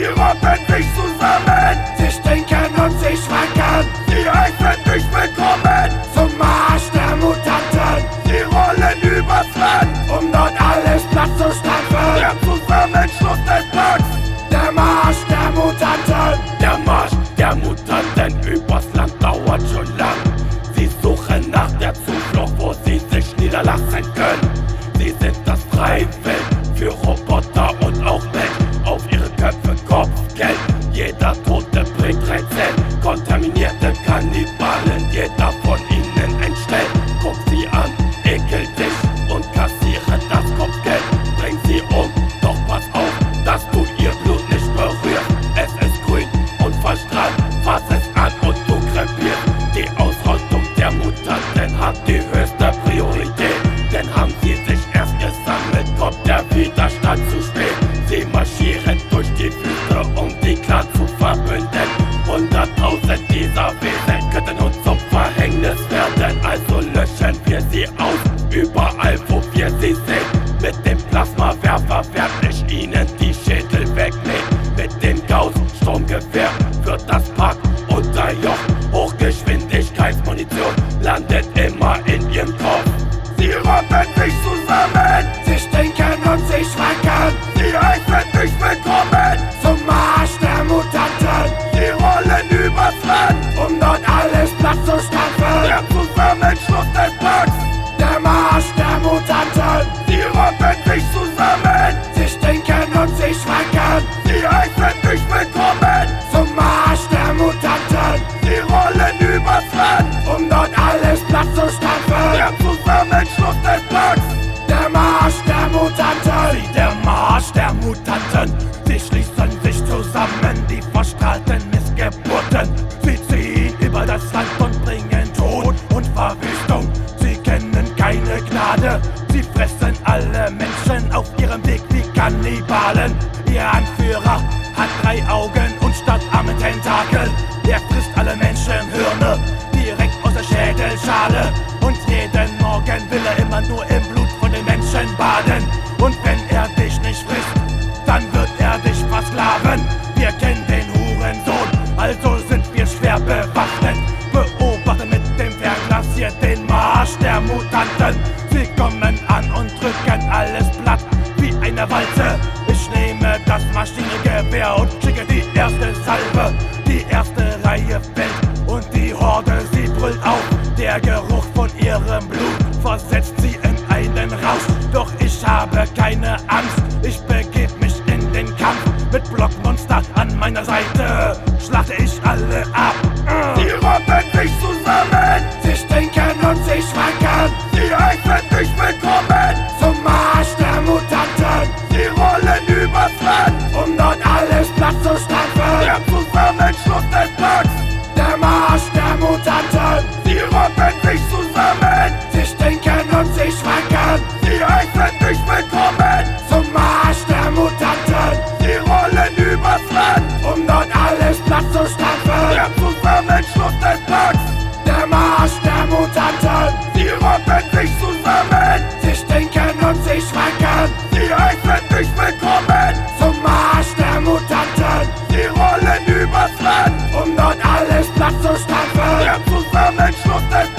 Sie rotten sich zusammen, sie stinken und sie schwanken. Sie heißen dich willkommen zum Marsch der Mutanten. Sie rollen übers Land, um dort alles platt zu stampfen. Der Zusammenschluss des Packs, der Marsch der Mutanten. Der Marsch der Mutanten übers Land dauert schon lang. Sie suchen nach der Zuflucht, wo sie sich niederlassen können. Sie sind das Freiwild für Roboter und auch Mensch. Auf ihre Köpfe Kopfgeld, jeder Tote bringt Rätsel. Kontaminierte Kannibalen, jeder von ihnen entstellt. Guck sie an, ekel dich und kassiere das Kopfgeld. Bring sie um, doch pass auf, dass du ihr Blut nicht berührst. Es ist grün und verstrahlt, fass es an und du krepierst. Die Ausrottung der Mutanten hat die höchste Priorität. Denn haben sie sich erst gesammelt, kommt der Widerstand zu spät. Sie marschieren durch die Wüste, um die Clan zu verbünden. 100.000 dieser Wesen könnten uns zum Verhängnis werden. Also löschen wir sie aus, überall wo wir sie sehen. Mit dem Plasmawerfer werd ich ihnen die Schädel wegnehmen. Mit dem Gauss-Sturmgewehr wird das Pack unterjocht. Hochgeschwindigkeitsmunition landet immer in ihrem Kopf. Sie rotten sich zusammen, sie stinken und sie schwanken. Sie heißen dich willkommen zum Marsch der Mutanten. Sie rollen übers Land, um dort alles platt zu stampfen. Der Zusammenschluss des Packs, der Marsch der Mutanten. Sie rotten sich zusammen, sie stinken und sie schwanken. Sie heißen dich willkommen zum Marsch der Mutanten. Sie rollen übers Land, um dort alles platt zu stampfen. Der Zusammenschluss des Packs, der Marsch der Mutanten. Wie der Marsch der Mutanten, sie schließen sich zusammen, die verstrahlten Missgeburten. Sie ziehen über das Land und bringen Tod und Verwüstung. Sie kennen keine Gnade, sie fressen alle Menschen auf ihrem Weg wie Kannibalen. Ihr Anführer hat 3 Augen und stadtarme Tentakel. Er frisst alle Menschenhirne direkt aus der Schädelschale. Und jeden Morgen will er immer nur im Blut von den Menschen baden. Und wenn er dich nicht frisst, dann wird er dich versklaven. Wir kennen den Hurensohn, also sind wir schwer bewaffnet. Beobachte mit dem Fernglas hier den Marsch der Mutanten. Sie kommen an und drücken alles platt wie eine Walze. Ich nehme das Maschinengewehr und schicke die erste Salve. Die erste Reihe fällt und die Horde, sie brüllt auf. Der Geruch von ihrem Blut versetzt sie in einen Rausch. Doch ich habe keine Angst, ich begeb mich in den Kampf. Mit Blockmonster an meiner Seite schlachte ich alle ab. Sie rotten sich zusammen, sie stinken und sie schwanken. Sie heißen dich willkommen zum Marsch der Mutanten. Sie rollen übers Land, um dort alles platt zu stampfen. Der Zusammenschluss des Packs, der Marsch der Mutanten. Sie rotten sich zusammen, sie stinken und sie schwanken. Sie heißen dich willkommen zum Marsch der Mutanten. Sie rollen übers Land, um dort alles platt zu stampfen. Der Zusammenschluss des Packs, der Marsch der Mutanten. Sie rotten sich zusammen, sie stinken und sie schwanken. Sie heißen dich willkommen zum Marsch der Mutanten. Sie rollen übers Land, um dort alles platt zu stampfen. Der Zusammenschluss des